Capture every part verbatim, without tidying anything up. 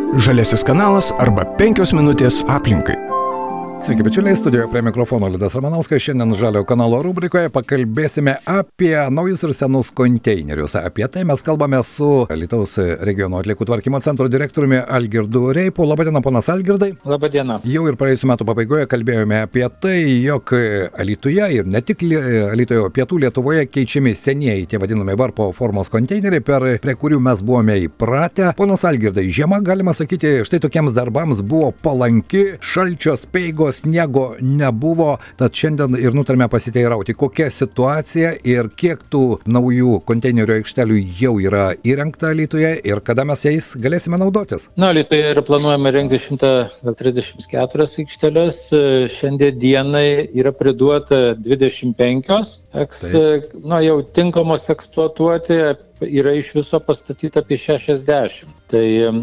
Žaliasis kanalas arba penkios minutės aplinkai. Sveiki, bičiuliai, studijoje prie mikrofono Liudas Ramanauskas. Šiandien Žaliojo kanalo rubrikoje pakalbėsime apie naujus ir senus konteinerius. Apie tai mes kalbame su Alytaus regiono atliekų tvarkymo centro direktoriumi Algirdu Reipu. Labadiena, ponas Algirdai. Labadiena. Jau ir praėjusiu metu pabaigoje kalbėjome apie tai, jog Alytuje ir ne tik Alytuje, pietų Lietuvoje keičiami senieji tie vadinami varpo formos konteineriai, per, prie kurių mes buvome įpratę. Ponas Algirdai, žiema, galima sakyti, štai tokiems darbams buvo palanki, šalčio speigos, sniego nebuvo, tad šiandien ir nutarėme pasiteirauti, kokia situacija ir kiek tų naujų konteinerio aikštelių jau yra įrengta Alytuje ir kada mes jais galėsime naudotis. Na, Alytuje yra planuojama rengti šimtą trisdešimt keturias aikšteles. Šiandien dienai yra priduota dvidešimt penkios, eks, na, jau tinkamos eksploatuoti. Yra iš viso pastatyta apie šešiasdešimt. Tai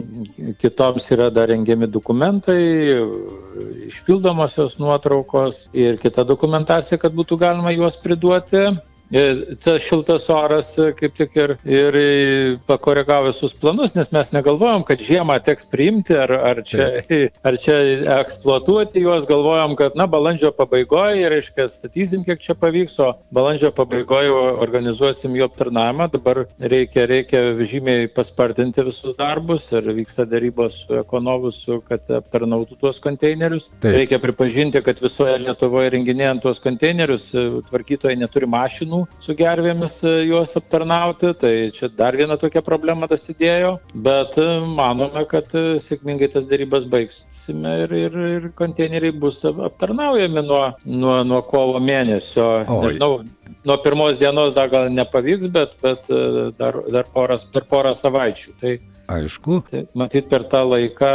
kitoms yra dar rengiami dokumentai, išpildomosios nuotraukos ir kita dokumentacija, kad būtų galima juos priduoti. Tas šiltas oras kaip tik ir, ir pakoregavo visus planus, nes mes negalvojom, kad žiemą teks priimti ar, ar, čia, ar čia eksploatuoti juos, galvojom, kad na, balandžio pabaigoje, reiškia, statysim, kiek čia pavyks, o balandžio pabaigoje organizuosim jų aptarnavimą. Dabar reikia, reikia žymiai paspartinti visus darbus ir vyksta darybos su ekonovus, kad aptarnautų tuos konteinerius. Taip. Reikia pripažinti, kad visoje Lietuvoje renginėjant tuos konteinerius tvarkytojai neturi mašinų su gervėmis juos aptarnauti, tai čia dar viena tokia problema dasidėjo, bet manome, kad sėkmingai tas darybas baigsime ir, ir, ir konteineriai bus aptarnaujami nuo, nuo, nuo kovo mėnesio. Oi. Nežinau, nuo pirmos dienos dar gal nepavyks, bet, bet dar, dar poras, per porą savaičių. Tai aišku. Tai, matyt, per tą laiką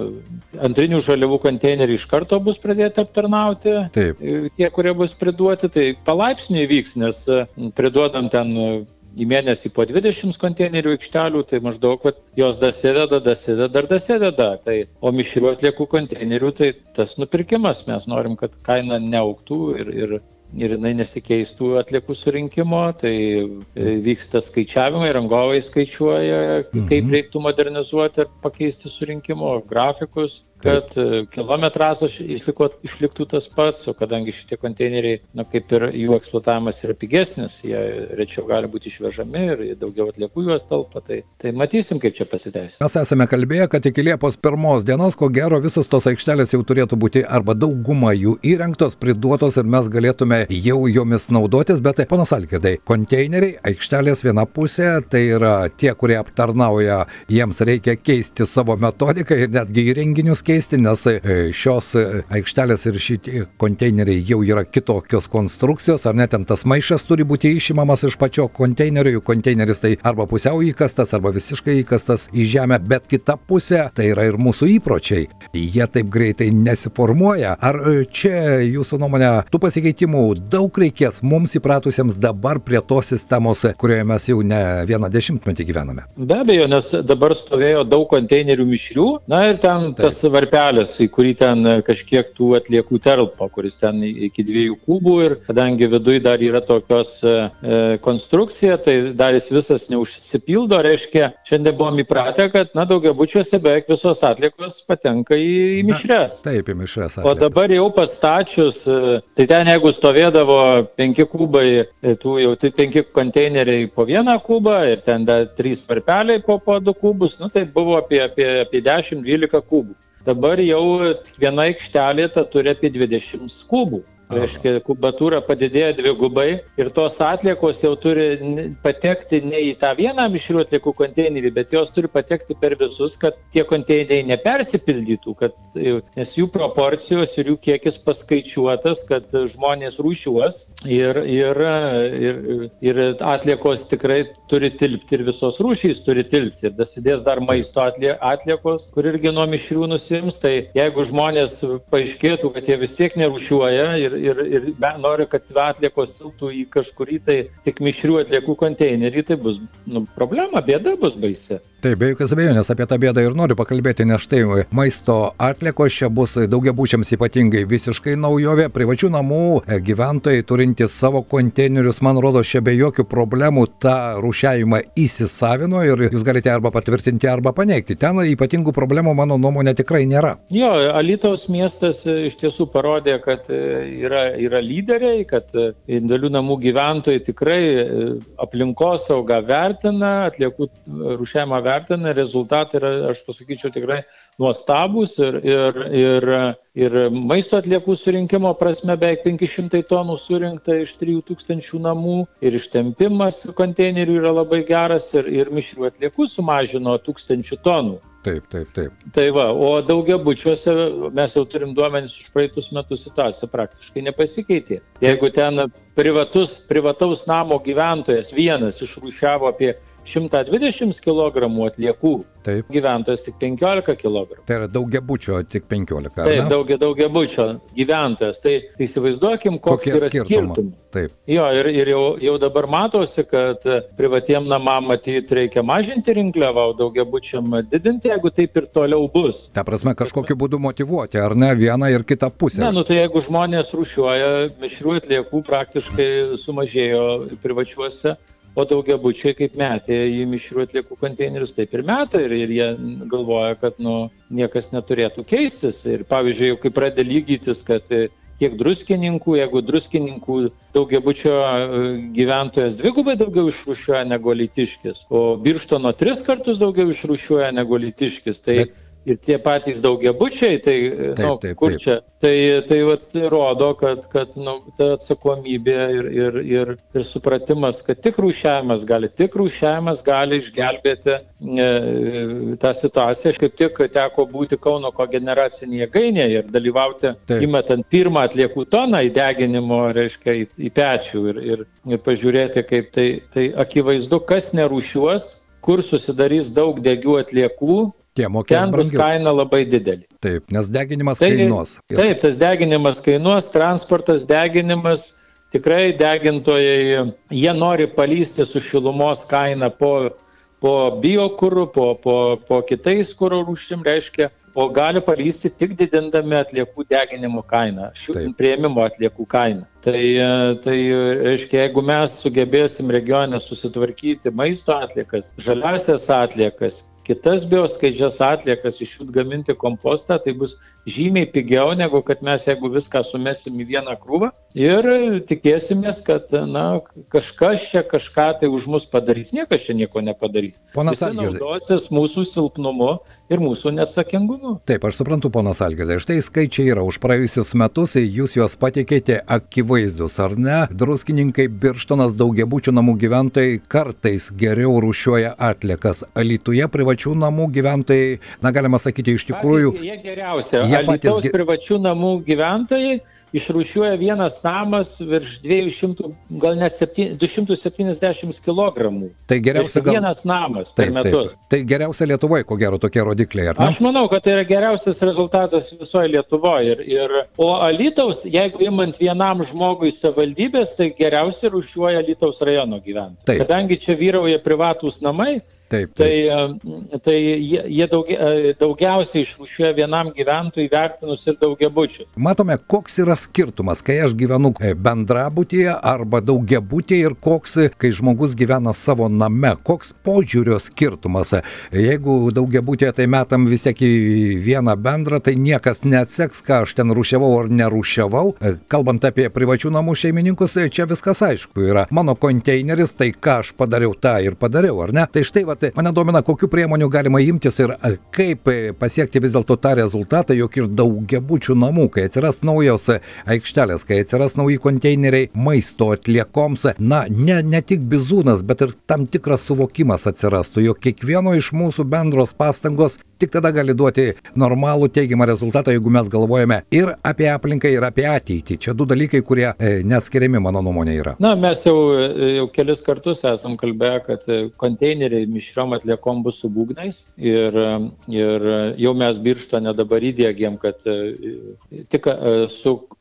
antrinių žaliavų konteineriai iš karto bus pradėti aptarnauti. Taip. Tie, kurie bus priduoti, tai palaipsniui vyks, nes priduodam ten į mėnesį po dvidešimt konteinerių aikštelių, tai maždaug vat, jos dasideda, dasideda ir dasideda. Tai, o mišrių atliekų konteinerių, tai tas nupirkimas. Mes norim, kad kaina neaugtų ir, ir ir jinai nesikeistų atliekų surinkimo, tai vyksta skaičiavimai, rangovai skaičiuoja, kaip mhm. reiktų modernizuoti ir pakeisti surinkimo grafikus, kad kilometražas išliktų tas pats, o kadangi šitie konteineriai, na, kaip ir jų eksploatavimas yra pigesnis, jie rečiau gali būti išvežami ir daugiau atliekų juos talpa, tai, tai matysim, kaip čia pasiteis. Mes esame kalbėję, kad iki Liepos pirmos dienos, ko gero, visos tos aikštelės jau turėtų būti arba dauguma jų įrengtos, priduotos ir mes galėtume jau jomis naudotis, bet ponas Algirdai, konteineriai, aikštelės viena pusė, tai yra tie, kurie aptarnauja, jiems reikia keisti savo metodiką ir netgi įrenginius keisti. Keisti, nes šios aikštelės ir šitie konteineriai jau yra kitokios konstrukcijos, ar net ten tas maišas turi būti išimamas iš pačio konteinerio, jų konteineris tai arba pusiau įkastas, arba visiškai įkastas į žemę, bet kita pusė tai yra ir mūsų įpročiai. Jie taip greitai nesiformuoja. Ar čia jūsų nuomonė tų pasikeitimų daug reikės mums įpratusiems dabar prie tos sistemos, kurioje mes jau ne vieną dešimtmetį gyvename? Be abejo, nes dabar stovėjo daug konteinerių mišrių, na ir ten taip. Tas varpelis, į kurį ten kažkiek tų atliekų telpa, kuris ten iki dviejų kubų ir kadangi viduj dar yra tokios e, konstrukcija, tai dar jis visas neužsipildo, reiškia, šiandien buvom įpratę, kad, na, daugiabučiuose beveik visos atliekos patenka į, į mišres. Na, taip, į mišres atliekos. O dabar jau pastačius, tai ten jeigu stovėdavo penki kubai, tų jau tai penki konteineriai po vieną kubą ir ten dar trys varpeliai po, po du kubus, nu tai buvo apie, apie, apie dešimt dvylika kubų. Dabar jau viena aikštelė ta turi apie dvidešimt kubų. Reiškia, kubatūra padidėjo dvigubai ir tos atliekos jau turi patekti ne į tą vieną mišrių atliekų konteinerį, bet jos turi patekti per visus, kad tie konteineriai nepersipildytų, kad, nes jų proporcijos ir jų kiekis paskaičiuotas, kad žmonės rūšiuos ir, ir, ir, ir atliekos tikrai turi tilpti ir visos rūšys turi tilpti. Ir dasidės dar maisto atliekos, kur irgi nuo mišrių nusims, tai jeigu žmonės paaiškėtų, kad jie vis tiek nerūšiuoja ir ir, ir nori, kad atliekos tilptų į kažkurį tai tik mišrių atliekų konteinerį, tai bus nu, problema, bėda bus baisi. Taip, be jokios abejonės apie tą bėdą ir noriu pakalbėti, nes štai maisto atliekos čia bus daugiabučiams ypatingai visiškai naujovė. Privačių namų gyventojai turintys savo konteinerius, man rodo, čia be jokių problemų tą rūšiavimą įsisavino ir jūs galite arba patvirtinti, arba paneigti. Ten ypatingų problemų, mano nuomonė, tikrai nėra. Jo, Alytaus miestas iš tiesų parodė, kad yra, yra lyderiai, kad individualių namų gyventojai tikrai aplinkosaugą vertina, atliekų rūšiavimą vertina, rezultatai yra, aš pasakyčiau, tikrai nuostabus ir, ir, ir, ir maisto atliekų surinkimo prasme beveik penki šimtai tonų surinkta iš trijų tūkstančių namų ir ištempimas konteinerių yra labai geras ir, ir mišrių atliekų sumažino tūkstančių tonų. Taip, taip, taip. Tai va, o daugiabučiuose mes jau turim duomenis iš praeitus metus, situacija praktiškai nepasikeitė. Jeigu ten privatus, privataus namo gyventojas vienas išrūšiavo apie šimtą dvidešimt kilogramų atliekų, taip, gyventojas tik penkiolika kilogramų. Tai yra daugiabučio tik penkiolika, ar ne? Taip, daugia, daugiabučio gyventojas. Tai įsivaizduokim, koks Kokie yra skirtumas. Taip. Jo, ir, ir jau, jau dabar matosi, kad privatiem namam matyt reikia mažinti rinkliavą, o daugiabučiam didinti, jeigu taip ir toliau bus. Ta prasme, kažkokiu būdu motyvuoti, ar ne, vieną ir kitą pusę. Ne, nu tai jeigu žmonės rūšiuoja, mišrių atliekų praktiškai sumažėjo privačiuose, o daugiabučiai kaip metė į mišrių atliekų konteinerius, taip ir metą ir, ir jie galvoja, kad nu, niekas neturėtų keistis. Ir pavyzdžiui, kai pradeda lygytis, kad kiek druskininkų, jeigu druskininkų daugiabučio gyventojas dvigubai daugiau išrūšiuoja negu Alytiškis, o Birštono tris kartus daugiau išrūšiuoja negu Alytiškis, tai Bet... ir tie patys daugiabučiai, tai taip, nu, taip, kur taip. čia, tai, tai vat, rodo, kad, kad nu, ta atsakomybė ir, ir, ir, ir supratimas, kad tik rūšiavimas gali, tik rūšiavimas gali išgelbėti e, tą situaciją. Aš kaip tik teko būti Kauno kogeneracinėje jėgainėje ir dalyvauti, taip. įmetant pirmą atliekų toną į deginimo, reiškia, į, į pečių ir, ir, ir pažiūrėti, kaip tai, tai akivaizdu, kas nerūšiuos, kur susidarys daug degių atliekų, ten bus kaina labai didelė. Taip, nes deginimas tai, kainuos. Taip, tas deginimas kainuos, transportas, deginimas, tikrai degintojai, jie nori palysti su šilumos kaina po, po biokuru, po, po, po kitais kuro rūšim, reiškia, o gali palysti tik didindami atliekų deginimo kainą, šių priėmimo atliekų kainą. Tai, tai reiškia, jeigu mes sugebėsim regione susitvarkyti maisto atliekas, žaliasias atliekas, kitas bioskaidžias atliekas iš jų gaminti kompostą, tai bus žymiai pigiau, negu kad mes, jeigu viską sumesim į vieną krūvą ir tikėsimės, kad na, kažkas čia kažką tai už mus padarys. Niekas čia nieko nepadarys. Ponas Visi naudosis mūsų silpnumu ir mūsų neatsakingumu. Taip, aš suprantu, ponas Algirdai, štai skaičiai yra už praėjusius metus, jūs juos pateikėte akivaizdus, ar ne? Druskininkai, Birštonas, daugiabučių namų gyventojai kartais geriau rūšiuoja atliekas. Alytuje privačių namų gyventojai, na galima sakyti, iš tikrųjų... Patys, jie geriausia. Alytaus patys... privačių namų gyventojai išrūšiuoja vienas namas virš dviejų šimtų, gal net du šimtus septyniasdešimt kilogramų. Tai geriausia gal... vienas namas per taip, metus. Taip. Tai geriausia Lietuvoje, ko gero, tokie rodikliai, ar ne? Aš manau, kad tai yra geriausias rezultatas visoje Lietuvoje. Ir, ir, o Alytaus, jeigu imant vienam žmogui savivaldybės, tai geriausiai rūšiuoja Alytaus rajono gyventojai. Kadangi čia vyrauja privatūs namai, Taip, taip. Tai, tai jie, jie daugia, daugiausiai išrūšiuoja vienam gyventojui vertinus ir daugiabučius. Matome, koks yra skirtumas, kai aš gyvenu bendrabutyje arba daugiabutyje ir koks, kai žmogus gyvena savo name, koks požiūrio skirtumas. Jeigu daugiabutyje tai metam vis tiek į vieną bendrą, tai niekas neatseks, ką aš ten rūšiavau ar nerūšiavau. Kalbant apie privačių namų šeimininkus, čia viskas aišku yra. Mano konteineris, tai ką aš padariau, tą ir padariau, ar ne? Tai štai, va, mane domina, kokių priemonių galima imtis ir kaip pasiekti vis dėlto tą rezultatą, jog ir daugiabučių namų, kai atsiras naujos aikštelės, kai atsiras nauji konteineriai maisto atliekoms, na, ne, ne tik bizūnas, bet ir tam tikras suvokimas atsirastų, jog kiekvieno iš mūsų bendros pastangos tik tada gali duoti normalų teigiamą rezultatą, jeigu mes galvojame ir apie aplinką, ir apie ateitį. Čia du dalykai, kurie e, neatskiriami, mano nuomonė, yra. Na, mes jau, jau kelis kartus esam kalbėję, kad konteineriai mišriom atliekom bus su būgnais ir, ir jau mes Birštone dabar įdiegėm, kad tik su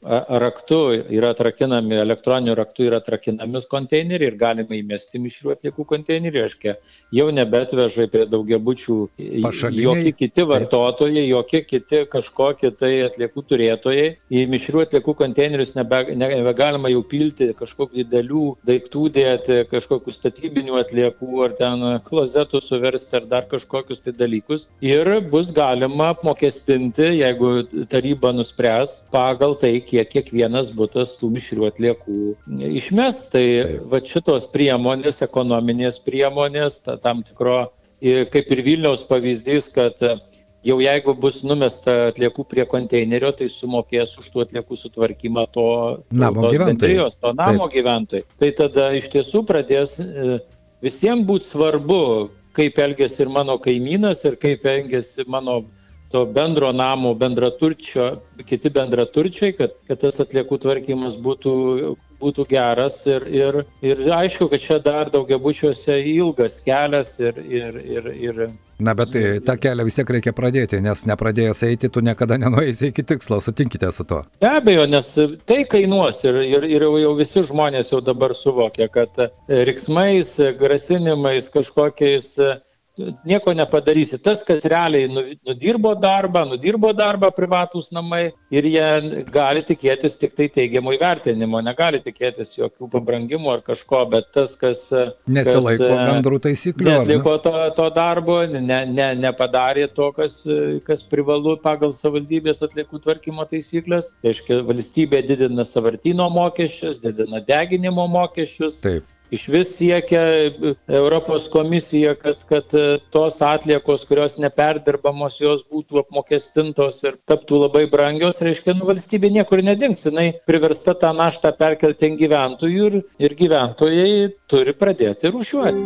raktu yra atrakinami, elektroniniu raktu yra atrakinami konteineriai ir galima įmesti mišrių atliekų konteinerį, reiškia, jau nebetveža prie daugiabučių jokie kiti vartotojai, jokie kiti kažkokie tai atliekų turėtojai. Į mišrių atliekų konteinerius nebe, nebegalima jau pilti kažkokių didelių daiktų dėti, kažkokių statybinių atliekų ar ten klozetų suversti ar dar kažkokius tai dalykus. Ir bus galima apmokestinti, jeigu taryba nuspręs, pagal tai, kiek kiekvienas butas tų mišrių atliekų išmes. Tai va šitos priemonės, ekonominės priemonės, ta, tam tikro, kaip ir Vilniaus pavyzdys, kad jau jeigu bus numesta atliekų prie konteinerio, tai sumokės už tų atliekų sutvarkymą to namo gyventojai. To namo gyventojai. Tai tada iš tiesų pradės visiems būti svarbu, kaip elgėsi ir mano kaimynas, ir kaip elgėsi mano to bendro namo, bendraturčio, kiti bendraturčiai, kad, kad tas atliekų tvarkymas būtų, būtų geras ir, ir, ir aišku, kad čia dar daugiabučiuose ilgas kelias ir, ir, ir, ir Na, bet tą kelią vis tiek reikia pradėti, nes nepradėjęs eiti, tu niekada nenueisi iki tikslo, sutinkite su to. Be abejo, nes tai kainuos ir, ir, ir jau visi žmonės jau dabar suvokia, kad riksmais, grasinimais, kažkokiais nieko nepadarysi. Tas, kas realiai nudirbo darbą, nudirbo darbą privatūs namai ir jie gali tikėtis tik tai teigiamo įvertinimo, negali tikėtis jokių pabrangimų ar kažko, bet tas, kas nesilaiko bendrų taisyklių, neatliko to, to darbo, ne, ne, nepadarė to, kas, kas privalu pagal savivaldybės atliekų tvarkymo taisyklės, reiškia, valstybė didina sąvartyno mokesčius, didina deginimo mokesčius. Taip. Iš vis siekia Europos komisija, kad, kad tos atliekos, kurios neperdirbamos, jos būtų apmokestintos ir taptų labai brangios, reiškia, nu, valstybė niekur nedings, jinai priversta tą naštą perkelti ant gyventojų ir, ir gyventojai turi pradėti rūšiuoti.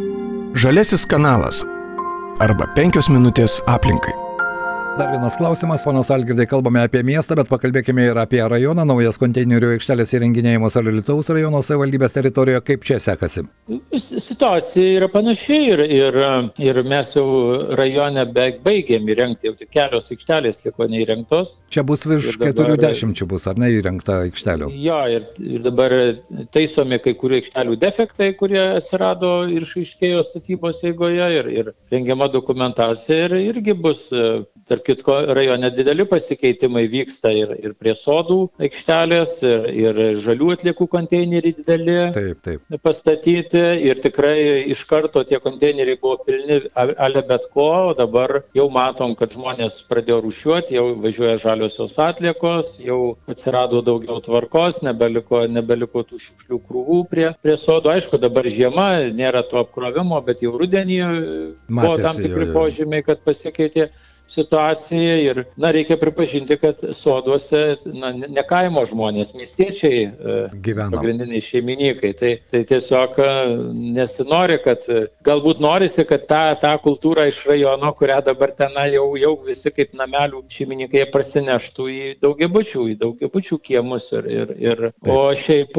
Žaliasis kanalas arba penkios minutės aplinkai. Dar vienas klausimas, ponas Algirdai, kalbame apie miestą, bet pakalbėkime ir apie rajoną. Naujas konteinerių aikštelės įrenginėjimas Alytaus rajono savivaldybės teritorijoje. Kaip čia sekasi? Situacija yra panaši ir, ir, ir mes jau rajone beveik baigėm įrengti, jau tik kelios aikštelės liko neįrengtos. Čia bus virš keturių dešimčių bus, ar ne, įrengta aikštelių? Jo, ir, ir dabar taisomi kai kurių aikštelių defektai, kurie atsirado ir išaiškėjo statybos eigoje ir, ir rengiama dokumentacija ir irgi bus. Tarp kitko, rajone dideli pasikeitimai vyksta ir, ir prie sodų aikštelės, ir, ir žalių atliekų konteineriai dideli taip, taip. pastatyti. Ir tikrai iš karto tie konteineriai buvo pilni ale bet ko, o dabar jau matom, kad žmonės pradėjo rūšiuoti, jau važiuoja žaliosios atliekos, jau atsirado daugiau tvarkos, nebeliko, nebeliko tų šiukšlių krūvų prie, prie sodų. Aišku, dabar žiema, nėra to apkrovimo, bet jau rudenį buvo tam tikri požymiai, kad pasikeitė situacija ir, na, reikia pripažinti, kad soduose, na, ne kaimo žmonės, miestiečiai gyvena, pagrindiniai šeimininkai. Tai, tai tiesiog nesinori, kad galbūt norisi, kad tą, tą kultūrą iš rajono, kurią dabar ten jau, jau visi kaip namelių šeimininkai prasineštų į daugiabučių, į daugiabučių kiemus. Ir, ir, ir, o šiaip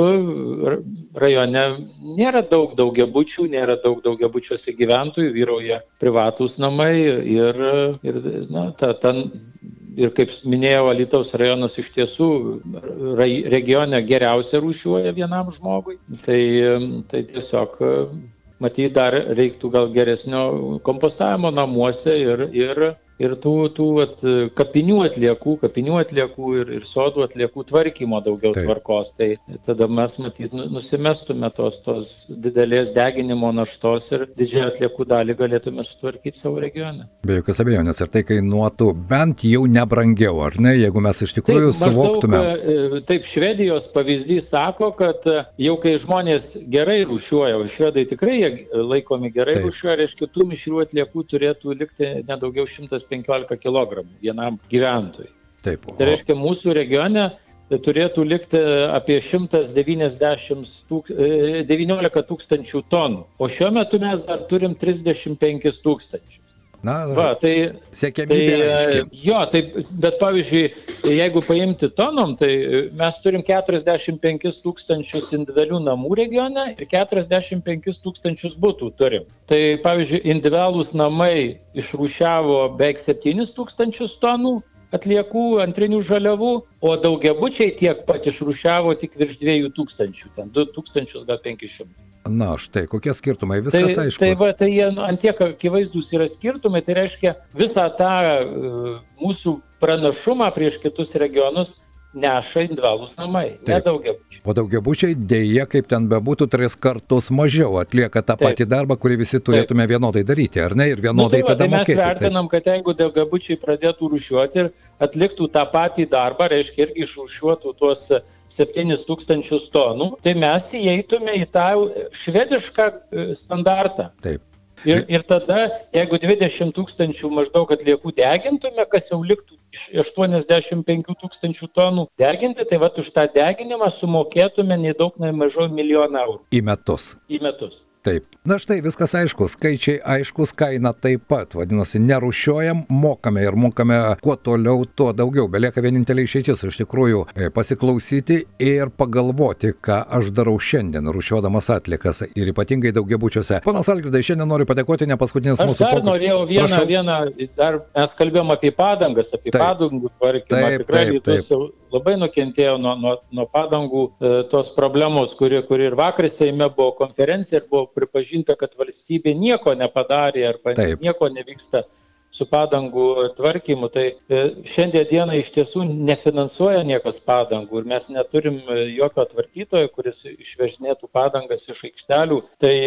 rajone nėra daug daugiabučių, nėra daug daugiabučiuose gyventojų, vyrauja privatūs namai ir, ir na, ta, ta, ir kaip minėjau, Alytaus rajonas iš tiesų regione geriausia rūšiuoja vienam žmogui. Tai, tai tiesiog matyt, dar reiktų gal geresnio kompostavimo namuose ir, ir, ir tų, tų at, kapinių atliekų, kapinių atliekų ir, ir sodų atliekų tvarkymo daugiau Taip. tvarkos. Tai tada mes matyt nusimestume tos, tos didelės deginimo naštos ir didžiąją atliekų dalį galėtume sutvarkyti savo regione. Be jokios abejonės, ir tai kainuotų bent jau nebrangiau, ar ne, jeigu mes iš tikrųjų taip, suvoktume. Maždaug, taip, Švedijos pavyzdys sako, kad jau kai žmonės gerai rūšiuoja, o švedai tikrai jie laikomi gerai taip. rūšiuoja, reiškia, tų mišrių atliekų turėtų likti nedaugiau šimtas penkiolika kilogramų vienam gyventojui. Taip, o... Tai reiškia, mūsų regione turėtų likti apie šimtas devyniolika tūkstančių tonų, o šiuo metu mes dar turim trisdešimt penkis tūkstančius. Na, Va, tai, siekiamybė tai, jo, tai, bet pavyzdžiui, jeigu paimti tonom, tai mes turim keturiasdešimt penkis tūkstančius individualių namų regione ir keturiasdešimt penkis tūkstančius butų turim. Tai pavyzdžiui, individualūs namai išrūšiavo beveik septynis tūkstančius tonų, atliekų, antrinių žaliavų, o daugiabučiai tiek pat išrūšiavo tik virš dviejų tūkstančių, ten du tūkstančius gal penkis šimtus. Na, štai, kokie skirtumai, viskas tai, aišku. Tai va, tai jie ant tiek akivaizdūs yra skirtumai, tai reiškia visą tą uh, mūsų pranašumą prieš kitus regionus neša individualūs namai, ne daugiabučiai. O daugiabučiai dėja, kaip ten bebūtų, tris kartus mažiau atlieka tą Taip. patį darbą, kurį visi turėtume Taip. vienodai daryti, ar ne? Ir vienodai nu, tai va, tada tai mokėti. Mes vertinam, kad jeigu daugiabučiai pradėtų rūšiuoti ir atliktų tą patį darbą, reiškia irgi išrūšiuotų tuos septynis tūkstančius tonų, tai mes įeitume į tą švedišką standartą. Taip. Ir, ir tada, jeigu dvidešimt tūkstančių maždaug atliekų degintume, kas jau liktų iš aštuoniasdešimt penkių tūkstančių tonų deginti, tai vat už tą deginimą sumokėtume nei daug, nei mažiau milijoną eurų. Į metus. Į metus. Taip. Na štai, viskas aišku, skaičiai aiškus, kaina taip pat, vadinasi, nerūšiuojam, mokame ir mokame kuo toliau, tuo daugiau. Belieka vienintelė išeitis iš tikrųjų pasiklausyti ir pagalvoti, ką aš darau šiandien, rūšiuodamas atliekas ir ypatingai daugiabučiuose. Ponas Algirdai, šiandien noriu padėkoti, ne paskutinis aš mūsų dar pokalbis. Norėjau vieną, Prašau. vieną, dar mes kalbėjom apie padangas, apie Taip. padangų tvarkymą. Taip, Tikrai taip, Alytus jau labai nukentėjo nuo, nuo, nuo padangų e, tos problemos, kuri, kuri ir vakar Seime buvo konferencija ir buvo pripažinta, kad valstybė nieko nepadarė arba Taip. nieko nevyksta su padangų tvarkymu. Tai e, šiandien dieną iš tiesų nefinansuoja niekas padangų ir mes neturim jokio tvarkytojo, kuris išvežinėtų padangas iš aikštelių. Tai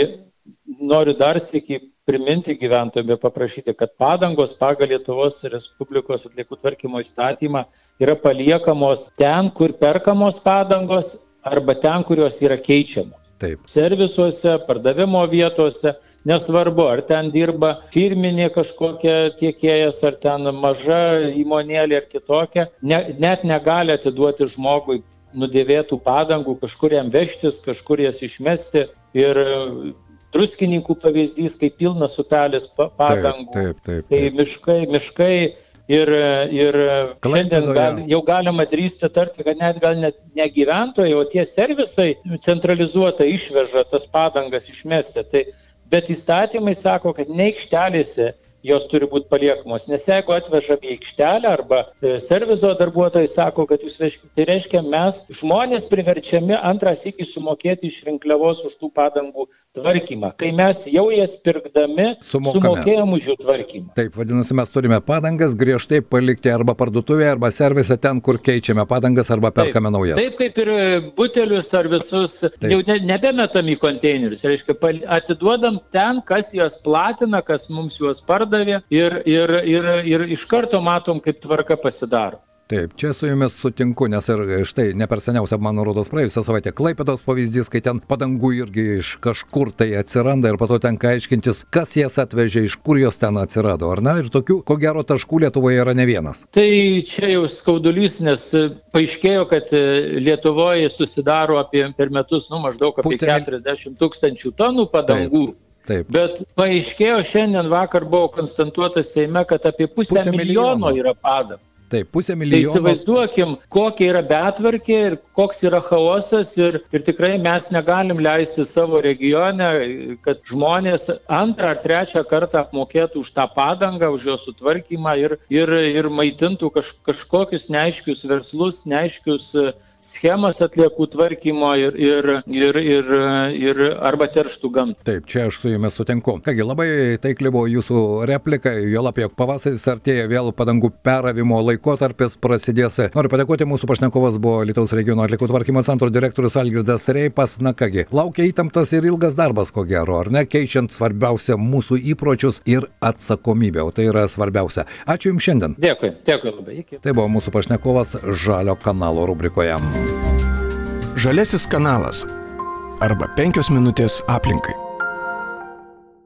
noriu dar sykį priminti gyventojams ir paprašyti, kad padangos pagal Lietuvos Respublikos atliekų tvarkymo įstatymą yra paliekamos ten, kur perkamos padangos arba ten, kurios yra keičiamos. Taip. Servisuose, pardavimo vietose, nesvarbu, ar ten dirba firminė kažkokia tiekėjas, ar ten maža įmonėlė ar kitokia, ne, net negali atiduoti žmogui nudėvėtų padangų, kažkur jam vežtis, kažkur jas išmesti. Ir Druskininkų pavyzdys, kai pilnas upelis padangų, taip, taip, taip, taip. tai miškai, miškai. Ir, ir šiandien gal, jau galima drįsti tarti, kad net gal net ne gyventojai, o tie servisai centralizuotai išveža tas padangas išmesti. Tai, bet įstatymai sako, kad ne aikštelėse jos turi būti paliekamos, nes jeigu atveža į aikštelę arba serviso darbuotojai sako, kad jūs vežkite, tai reiškia mes žmonės priverčiami antrą sykį sumokėti iš rinkliavos už tų padangų tvarkymą, kai mes jau jas pirkdami Sumokame. sumokėjom už jų tvarkymą. Taip, vadinasi, mes turime padangas griežtai palikti arba parduotuvėje, arba servise ten, kur keičiame padangas arba perkame taip, naujas. Taip kaip ir butelius ar visus, taip. jau ne, nebemetam į konteinerius, reiškia atiduodam ten, kas juos platina, kas mums juos pardavė ir, ir, ir, ir iš karto matom, kaip tvarka pasidaro. Taip, čia su jumis sutinku, nes ir štai ne per seniausia, man rodos, praėjusią savaitę Klaipėdos pavyzdys, kai ten padangų irgi iš kažkur tai atsiranda ir po to tenka aiškintis, kas jas atvežė, iš kur jos ten atsirado, ar ne? Ir tokių, ko gero, taškų Lietuvoje yra ne vienas. Tai čia jau skaudulys, nes paaiškėjo, kad Lietuvoje susidaro apie per metus, nu, maždaug apie Pusė... keturiasdešimt tūkstančių tonų padangų. Taip. Taip. Bet paaiškėjo šiandien vakar buvo konstatuota Seime, kad apie pusę, pusę milijono yra padangų. Taip, pusę Tai milijono. įsivaizduokim, kokia yra betvarkė ir koks yra chaosas ir, ir tikrai mes negalim leisti savo regione, kad žmonės antrą ar trečią kartą apmokėtų už tą padangą, už jos sutvarkymą ir, ir, ir maitintų kaž, kažkokius neaiškius verslus, neaiškius schemas atliekų tvarkymo ir, ir, ir, ir, ir arba terštų gamtą. Taip, čia aš su jumis sutinku. Kągi, labai taikli buvo jūsų replika, juolab, jog pavasaris artėja, vėl padangų peravimo laikotarpis prasidės. Noriu padėkoti, mūsų pašnekovas buvo Alytaus regiono atliekų tvarkymo centro direktorius Algirdas Reipas. Na kągi, laukia įtemptas ir ilgas darbas, ko gero, ar ne, keičiant svarbiausia mūsų įpročius ir atsakomybę, o tai yra svarbiausia. Ačiū Jums šiandien. Dėkui, dėkui labai. Iki. Tai buvo mūsų pašnekovas Žalio kanalo rubrikoje. Žaliasis kanalas arba penkios minutės aplinkai.